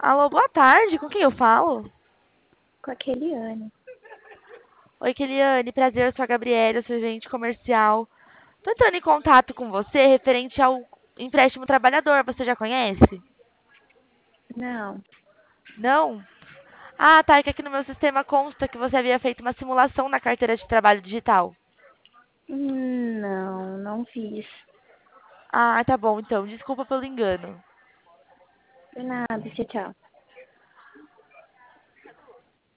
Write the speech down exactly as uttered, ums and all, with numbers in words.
Alô, boa tarde. Com quem eu falo? Com a Keliane. Oi, Keliane. Prazer, eu sou a Gabriela, eu sou gerente comercial. Tô entrando em contato com você referente ao empréstimo trabalhador. Você já conhece? Não, Não? Ah, tá. É que aqui no meu sistema consta que você havia feito uma simulação na carteira de trabalho digital. hum, não, não fiz. Ah, tá bom, então. Desculpa pelo engano. De nada, tchau, tchau.